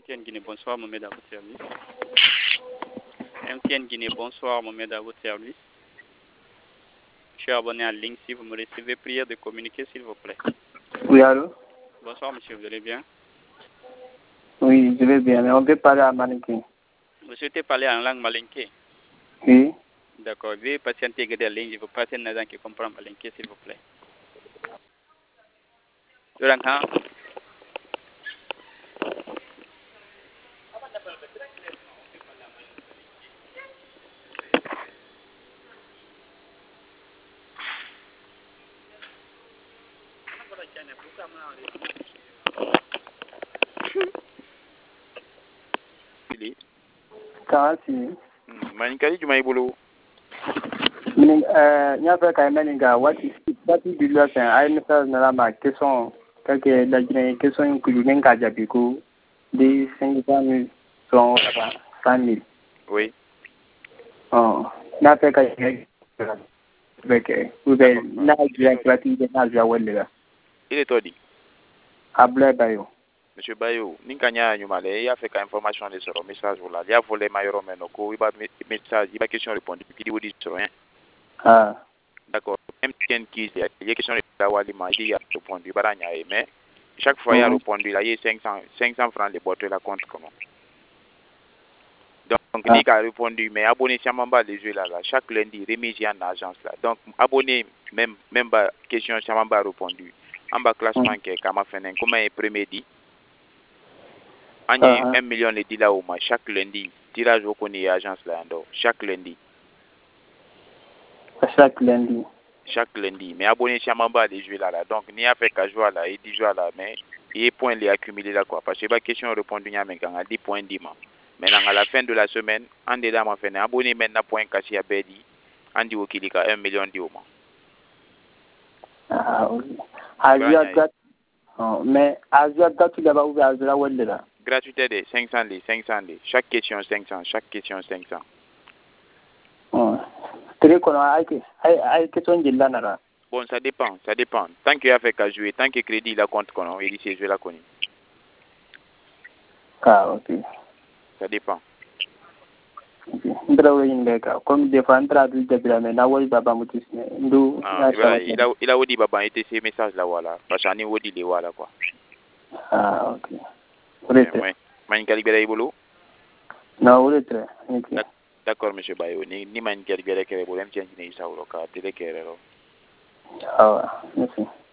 MTN Guinée, bonsoir, Mohamed à votre service. MTN Guinée, bonsoir, Mohamed à votre service. Je suis abonné en ligne. Si vous me recevez, prière de communiquer, s'il vous plaît. Oui, allô? Bonsoir, monsieur, vous allez bien? Oui, je vais bien, mais on peut parler à Malinké. Vous souhaitez parler en langue malinké? Oui. D'accord, veuillez patienter que la ligne. Je vous passe un agent qui comprend malinké, s'il vous plaît. Manikali juma ibolo. Nya fɛ ka maninka waati bi la fɛn a ye message nana ma question quelques lajinɛ question kulu ne ka jaabi ko de 500 000 sont 100 000. Oui. N'a fɛ ka ou bien n'a jira gratuité n'a jira wele la. Il est todi. Ablaye Bayo. Monsieur Bayo, ninkanya nyumale ya fait ka information de sur message là. Il a volé mayoro menoko, il va message, il va question répondre puis il dit sur rien. Ah. D'accord. MTN qui il y a question de la walima, il a répondu baranya mais chaque fois il a répondu là, il y a 500 francs de boîte la compte comment. Donc il a répondu mais abonné sur Mamba les jeux là chaque lundi remise en agence là. Donc abonné même bas question sur Mamba répondu. En bas classement que kama fenen comment est premier dit. On a 1 million de dollars au mois chaque lundi. Tirage au connaît agence là chaque lundi. Chaque lundi. Chaque lundi. Mais abonné sur Mamba les jeux là. Donc n'y a fait qu'à jouer là et 10 jours là mais il point les accumulé là quoi parce que la question répondu n'y a mais quand 10 points dimanche. Maintenant, à la fin de la semaine, on est là, ma fait abonné maintenant point caché à Bedi, on dit au qu'il y a 1 million d'euros. Ah, oui. Mais Azia tu l'as ouvert à la web là. Gratuité de 500 les 500 les. Chaque question 500, chaque question 500. Très connu, aïe, question de l'anara. Bon, ça dépend, ça dépend. Tant qu'il y a fait qu'à jouer, tant que crédit la compte qu'on il dit c'est jouer la connu. Ah, ok. Ça dépend. Comme des fois, on traduit des mais là, oui, baba moutis. Il a dit baba était ces messages là voilà. Parce qu'on est dit les voilà quoi. Ah, ok. Oui. Manin calibéré ibolo? Non, oui, très. D'accord, monsieur Bayo. Ni manin calibéré que le problème tient à ça ou le cas, télé que ah, merci.